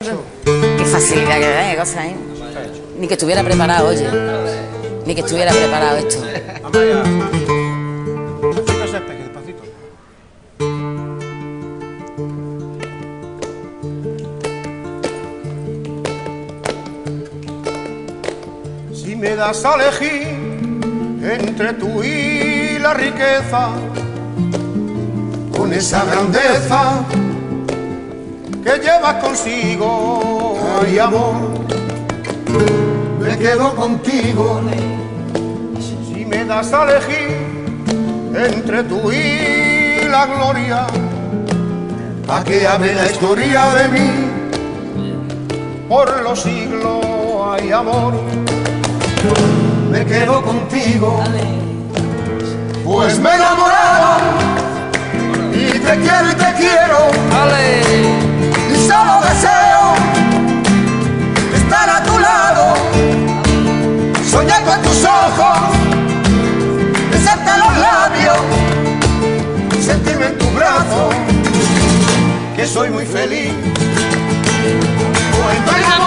Qué facilidad que da, qué cosa, ¿eh? Ni que estuviera preparado, oye. Ni que estuviera preparado esto. Vamos allá. Despacito ese espejo, despacito. Si me das a elegir entre tú y la riqueza, con esa grandeza que llevas consigo, ay amor, me quedo contigo. Si me das a elegir entre tú y la gloria, a que hable la historia de mí por los siglos, ay amor, me quedo contigo. Pues me he enamorado y te quiero, y solo deseo estar a tu lado, soñar con tus ojos, besarte los labios, sentirme en tu brazo, que soy muy feliz. Pues me